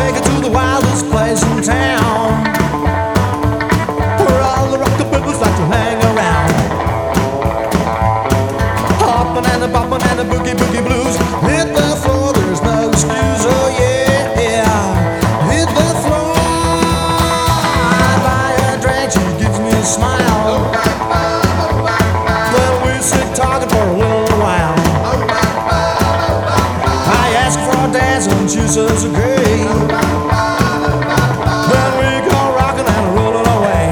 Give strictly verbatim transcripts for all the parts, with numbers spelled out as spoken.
take it to the wildest place in town, where all the rockabillies like to hang around. Hopping and a bopping and a boogie boogie blues. Hit the floor, there's no excuse. Oh yeah, yeah. Hit the floor. I buy a drink, she gives me a smile. Then we sit talking for a little while. I ask for a dance and she says okay. Then we go rocking and rolling away.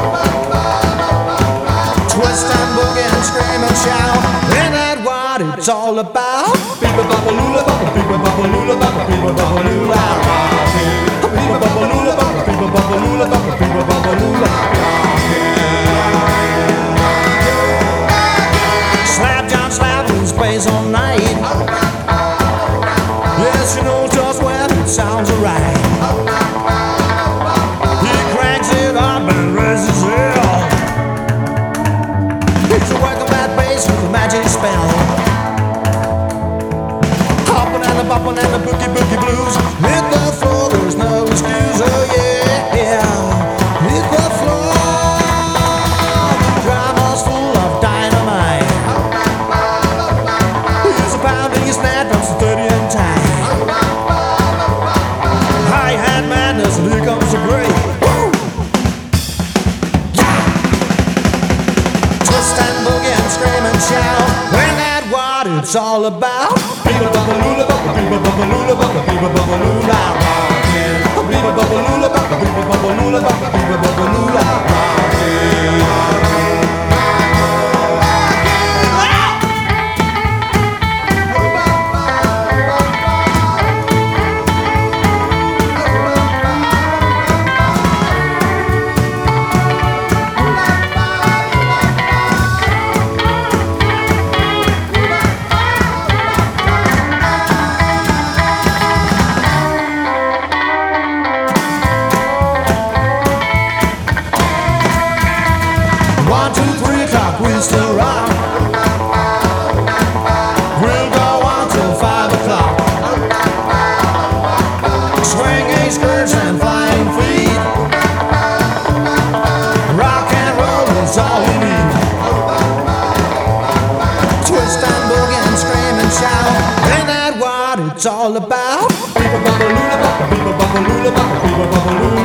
Twist and boogie and scream and shout. Ain't that what it's all about? Beep baba lula baba, beep baba lula baba, beep baba lula. Beep baba lula baba, beep baba lula baba, beep baba lula. Slap down, slap in space all night. Yes, she knows just when it sounds alright. He cranks it up and raises hell. He's working that bass with a magic spell. Hopping and a bopping and a boogie boogie blues. Hit the floor, there's no excuse. Oh yeah, yeah. Hit the floor. Drama's full of dynamite. He's a pounding his snap drums to thirty and time. Hi-hat madness, and here comes the break. Woo! Yeah! Twist and boogie and scream and shout. When that what it's all about. Beep baba lula baba, beep baba lula baba, beep baba lula. Beep baba lula baba, beep baba lula baba, beep baba lula. One, two, three o'clock, we still rock. We'll go on till five o'clock. Swinging skirts and flying feet. Rock and roll is all we need. Twist and boogie and scream and shout. Ain't that what it's all about? Beep-a-baba-lula-baba, beep-a-baba-lula-baba, beep-a-baba-lula.